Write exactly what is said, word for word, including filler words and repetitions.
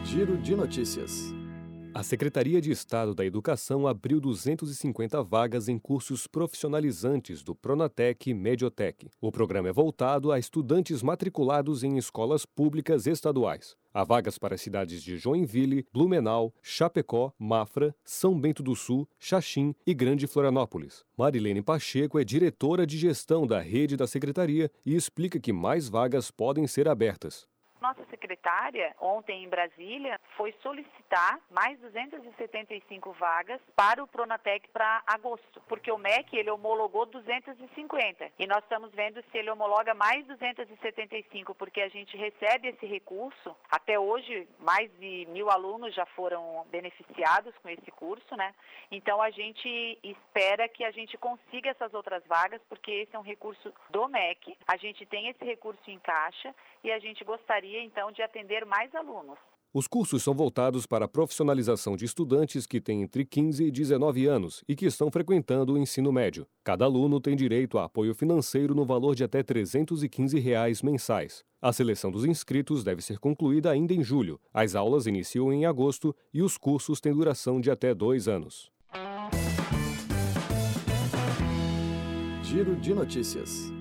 Giro de notícias. A Secretaria de Estado da Educação abriu duzentas e cinquenta vagas em cursos profissionalizantes do Pronatec e Mediotec. O programa é voltado a estudantes matriculados em escolas públicas estaduais. Há vagas para as cidades de Joinville, Blumenau, Chapecó, Mafra, São Bento do Sul, Xaxim e Grande Florianópolis. Marilene Pacheco é diretora de gestão da rede da Secretaria e explica que mais vagas podem ser abertas. Nossa secretária, ontem em Brasília, foi solicitar mais duzentas e setenta e cinco vagas para o Pronatec para agosto, porque o M E C ele homologou duzentas e cinquenta e nós estamos vendo se ele homologa mais duzentas e setenta e cinco, porque a gente recebe esse recurso. Até hoje, mais de mil alunos já foram beneficiados com esse curso, né? Então a gente espera que a gente consiga essas outras vagas, porque esse é um recurso do M E C. A gente tem esse recurso em caixa e a gente gostaria então de atender mais alunos. Os cursos são voltados para a profissionalização de estudantes que têm entre quinze e dezenove anos e que estão frequentando o ensino médio. Cada aluno tem direito a apoio financeiro no valor de até trezentos e quinze reais mensais. A seleção dos inscritos deve ser concluída ainda em julho. As aulas iniciam em agosto e os cursos têm duração de até dois anos. Giro de notícias.